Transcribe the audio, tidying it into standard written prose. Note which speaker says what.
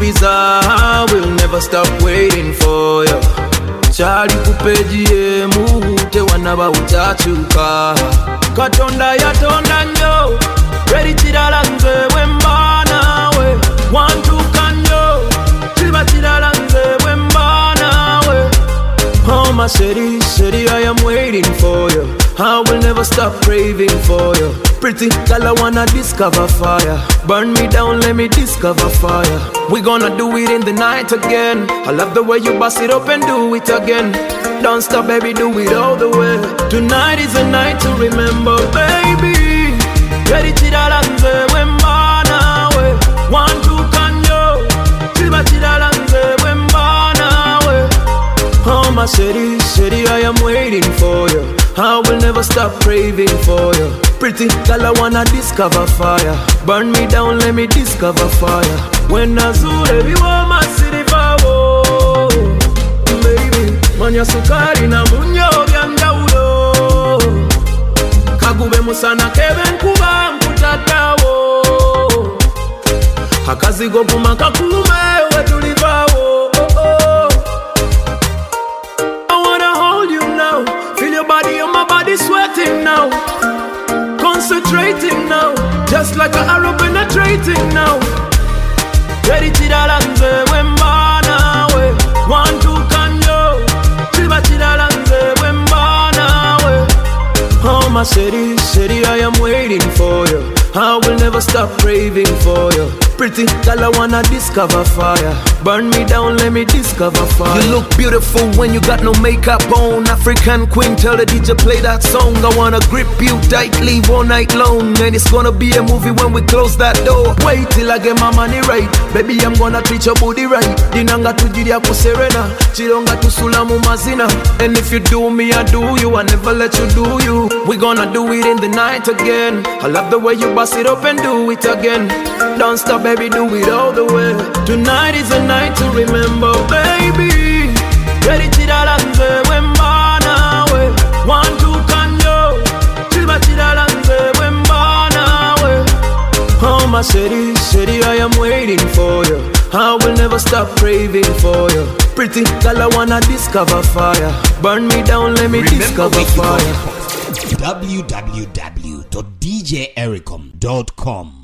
Speaker 1: visa, we'll never stop waiting for you. Chali kupeji emu, te wanaba utachuka. Katonda ya tonda nyo, ready chiralanze wembana we. Want to kanyo, chiba chiralanze wembana we. Oh my city, city, I am waiting for you. I will never stop craving for you. Pretty girl, I wanna discover fire. Burn me down, let me discover fire. We gonna do it in the night again. I love the way you bust it up and do it again. Don't stop, baby, do it all the way. Tonight is a night to remember, baby. Ready chiralanze wembana we. Want to kanyo, chiba chiralanze wembana we. Oh my city, city, I am waiting for you. I will never stop craving for you. Pretty girl, I wanna discover fire. Burn me down, let me discover fire. When I zure, we want my city power. Baby, manya sukari na munyo byanga ulo. Kagube musana keben kuba mkutatawo. Hakazi gopuma kakume wetulivawo. Body on my body sweating now, concentrating now, just like an arrow penetrating now. Ready to dalanze wembana we. Want to kanyo, chiba chidalanze wembana we. Oh my city, city, I am waiting for you. I will never stop craving for you. Pretty girl, I wanna discover fire. Burn me down, let me discover fire. You look beautiful when you got no makeup on. African queen, tell the DJ play that song. I wanna grip you tightly all night long. And it's gonna be a movie when we close that door. Wait till I get my money right. Baby, I'm gonna treat your booty right. Dinanga tujiria kuserena, chironga tusulamu mazina. And if you do me, I do you. I never let you do you. We gonna do it in the night again. I love the way you bust it up and do it again. Don't stop, baby, do it all the way. Tonight is a night to remember, baby. Ready to dalanze wembana we. Want to kanyo, chiba chidalanze wembana we. Oh my city, city, I am waiting for you. I will never stop craving for you. Pretty girl, I wanna discover fire. Burn me down, let me discover fire.
Speaker 2: www.djericom.com